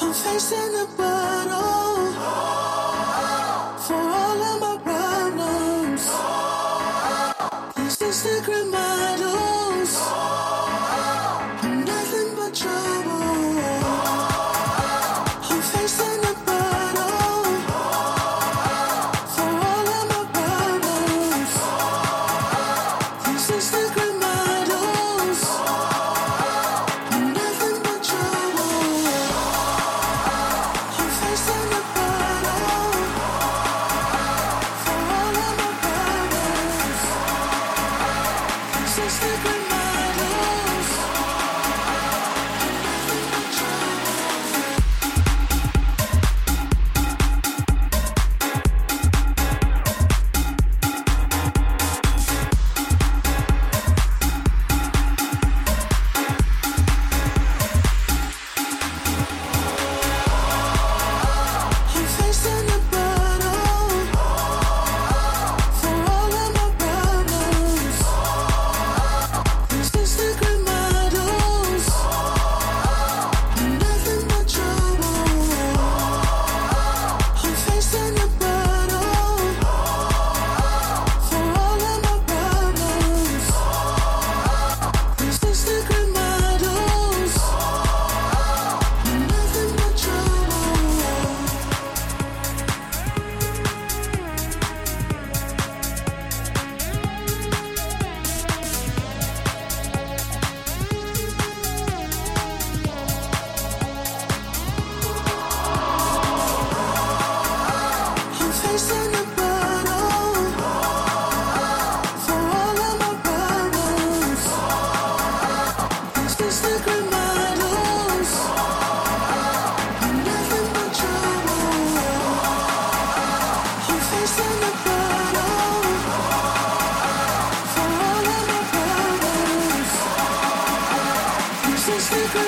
facing the battle for all of my problems. These instant reminders, I'm nothing but trouble. I'm facing the battle for all of my problems. These instant reminders, I'm nothing but trouble. I'm facing the battle for all of my problems. These instant reminders, I'm nothing but trouble. I'm facing the battle for all of my problems. These instant reminders, I'm nothing but trouble. I'm facing the battle for all of my problems. These instant reminders, I'm nothing but trouble. I'm facing the battle for all of my problems. These instant reminders, I'm nothing but trouble. I'm facing the battle for all of my problems. These instant